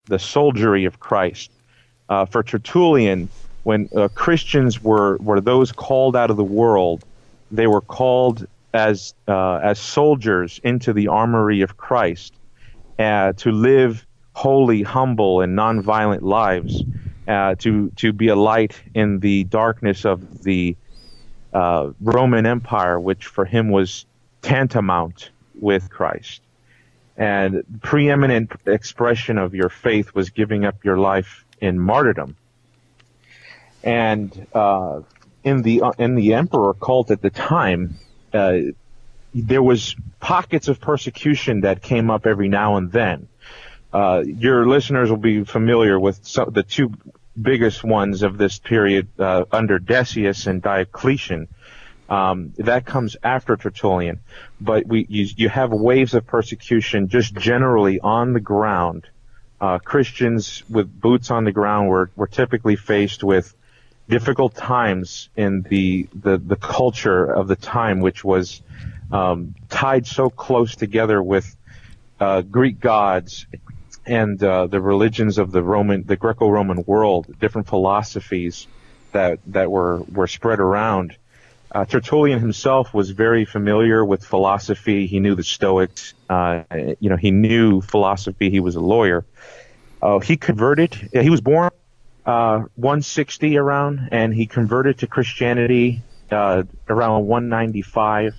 the soldiery of Christ. For Tertullian, when Christians were those called out of the world, they were called as soldiers into the armory of Christ, to live holy, humble, and nonviolent lives, to be a light in the darkness of the Roman Empire, which for him was tantamount with Christ. And preeminent expression of your faith was giving up your life in martyrdom. And in the emperor cult at the time, there was pockets of persecution that came up every now and then. Your listeners will be familiar with the two biggest ones of this period under Decius and Diocletian. That comes after Tertullian, but you have waves of persecution just generally on the ground. Christians with boots on the ground were typically faced with difficult times in the culture of the time, which was tied so close together with Greek gods and the religions of the Greco-Roman world, different philosophies that were spread around. Tertullian himself was very familiar with philosophy. He knew the Stoics. He knew philosophy. He was a lawyer. He converted. He was born 160 around, and he converted to Christianity around 195.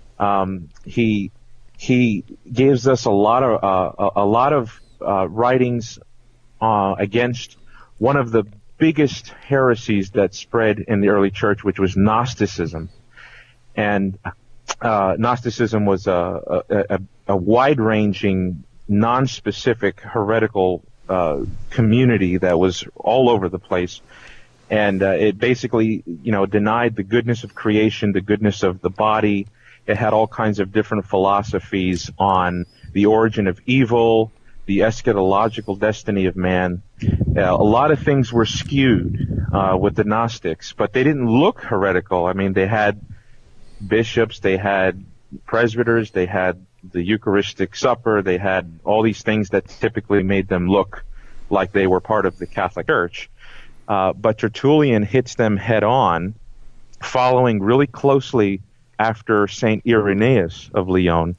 He gives us a lot of writings against one of the biggest heresies that spread in the early church, which was Gnosticism. And Gnosticism was a wide-ranging, non-specific, heretical community that was all over the place. And it basically, denied the goodness of creation, the goodness of the body. It had all kinds of different philosophies on the origin of evil, the eschatological destiny of man. A lot of things were skewed with the Gnostics, but they didn't look heretical. I mean, they had bishops, they had presbyters, they had the Eucharistic supper, they had all these things that typically made them look like they were part of the Catholic Church. But Tertullian hits them head on, following really closely after St. Irenaeus of Lyon,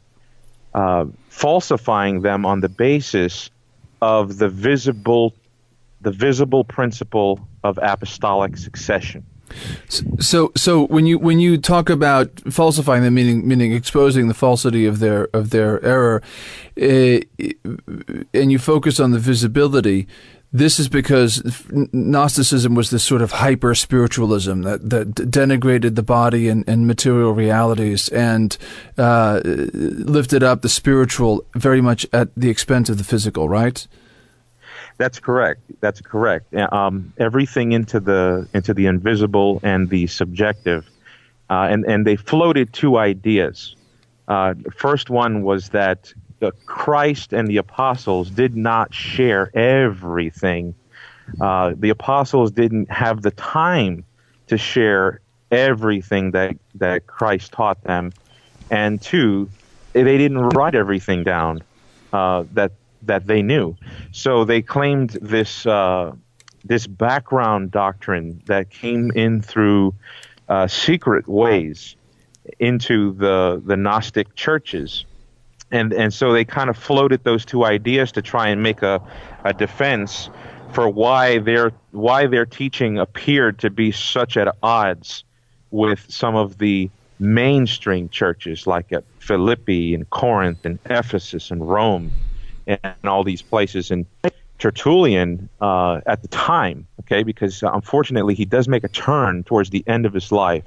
falsifying them on the basis of the visible principle of apostolic succession. So when you talk about falsifying them, meaning exposing the falsity of their error, and you focus on the visibility, this is because Gnosticism was this sort of hyper-spiritualism that denigrated the body and material realities and lifted up the spiritual very much at the expense of the physical, right? That's correct. Everything into the invisible and the subjective, and they floated two ideas. First one was that Christ and the apostles did not share everything. The apostles didn't have the time to share everything that Christ taught them, and two, they didn't write everything down that they knew. So they claimed this background doctrine that came in through secret ways into the Gnostic churches. And so they kind of floated those two ideas to try and make a defense for why their teaching appeared to be such at odds with some of the mainstream churches like at Philippi and Corinth and Ephesus and Rome and all these places. And Tertullian, at the time, because unfortunately he does make a turn towards the end of his life,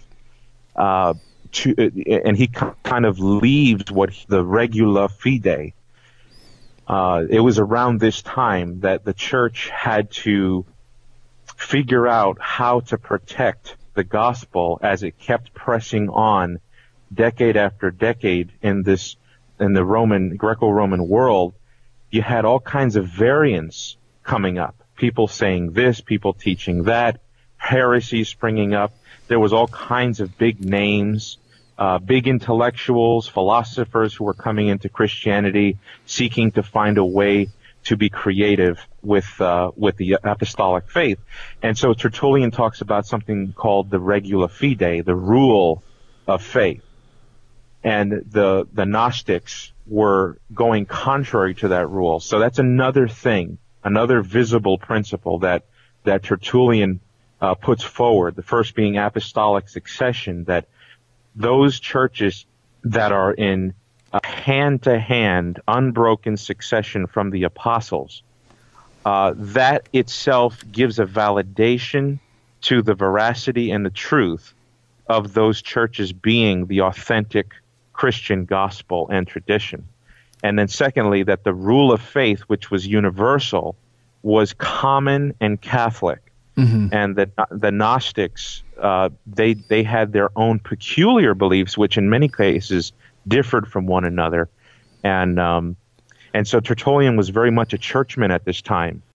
and he kind of leaves the regula fide. It was around this time that the church had to figure out how to protect the gospel as it kept pressing on decade after decade in the Greco-Roman world. You had all kinds of variants coming up. People saying this, people teaching that, heresies springing up. There was all kinds of big names, big intellectuals, philosophers who were coming into Christianity, seeking to find a way to be creative with the apostolic faith. And so Tertullian talks about something called the regula fide, the rule of faith. And the Gnostics were going contrary to that rule. So that's another thing, another visible principle that Tertullian puts forward, the first being apostolic succession, that those churches that are in a hand-to-hand, unbroken succession from the apostles, that itself gives a validation to the veracity and the truth of those churches being the authentic Christian gospel and tradition. And then secondly, that the rule of faith, which was universal, was common and Catholic. Mm-hmm. And the Gnostics, they had their own peculiar beliefs, which in many cases differed from one another. And so Tertullian was very much a churchman at this time.